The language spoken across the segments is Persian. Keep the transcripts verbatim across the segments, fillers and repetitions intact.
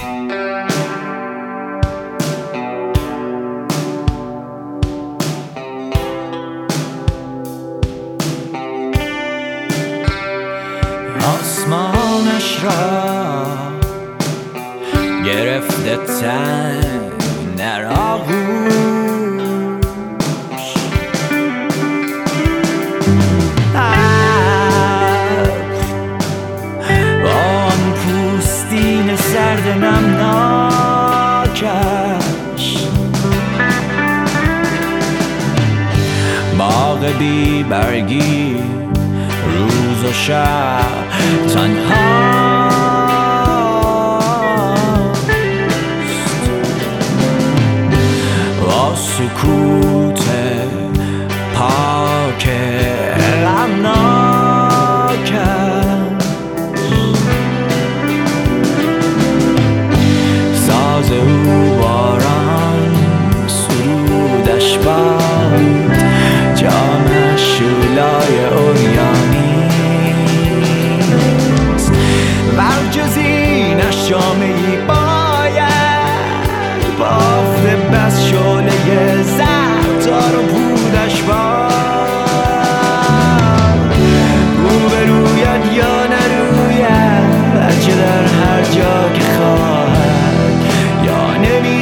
آسمانش را گرفته تنگ در آغوش، با آن پوستین سرد نمناکش، باغ بی برگی روز و شب تنهاست، با سکوت پاک غمناکش، ساز او باران سرودش باد، جام شولای اوریانی جز اینش جامعی باید بافته بس شعله زرتار و بودش باد، رو به روید یا نروید، بچه در هر جا که خواهد یا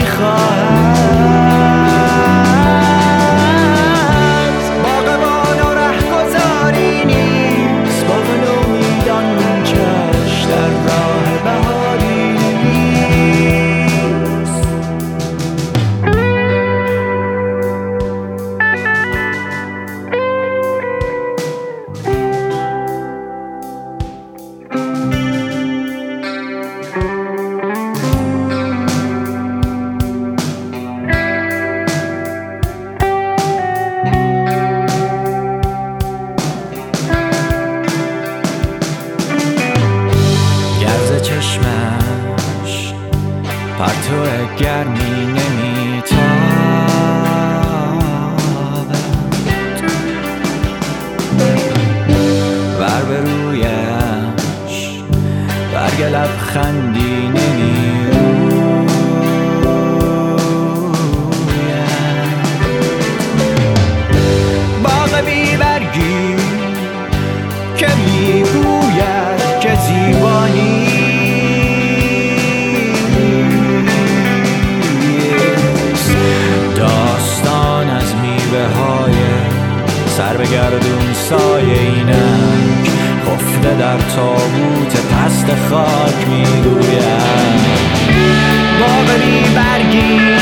نمیخواهد، باغبان و رهگذاری نیست، باغ نومیدان منچش در راه بهاری نیست. چشمش پرتو گرمی نمیتابد، ور به رویش برگ لبخندی نمیروید، باغ بی برگی که میگوید که زیبانی سر به گردون سایه اینک خفته در تابوت پست خاک میگوید، باغ بی برگی